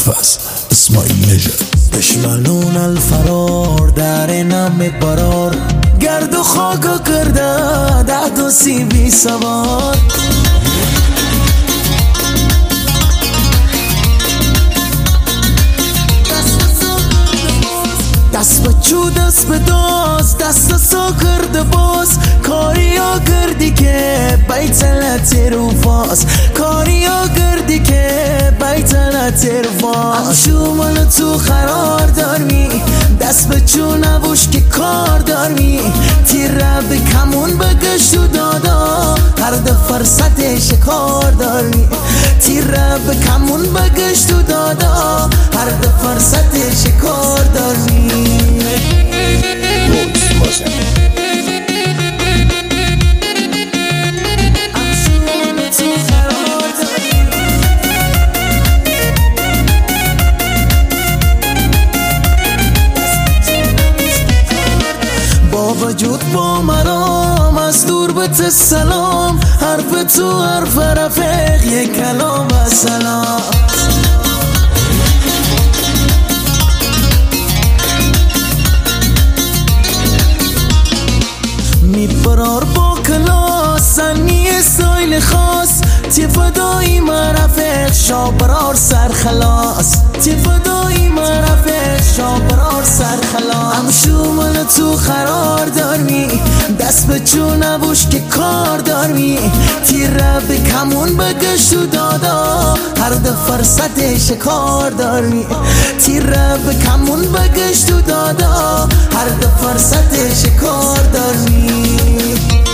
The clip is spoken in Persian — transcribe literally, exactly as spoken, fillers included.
ابوالفضل اسماعیل نژاد. دشمنون الفرار در نم برار، گرد و خاک کرده ده دو سی بی سوار. دست به چو دست به داز دست سا کرده باز، کاریا کردی که بیت لطیر فاس، کاریا کردی که بیت لطیر فاس. شومال تو قرار دارمی، دست به چو نبوش که کار دارمی، تیر به کمون بگشت و دادا هر ده فرصت شکار دارمی، تیر به کمون بگشت و دادا هر ده فرصت شکار دارمی. با وجود با مرام از دور بت سلام، حرف تو حرف رفیق یک کلام و سلام. میپرار با کلاس زنی سایل خاص، تی فدایی مرفق شابرار سرخلاص، تی فدایی مرفق شابرار سرخلاص. هم شومال تو قرار دارمی، دست به چو نبوش که کار دارمی، تیر به کمون بگشت و دادا هر ده فرصت شکار دارمی، تیر به کمون بگشت و دادا هر ده فرصت شکار دارمی.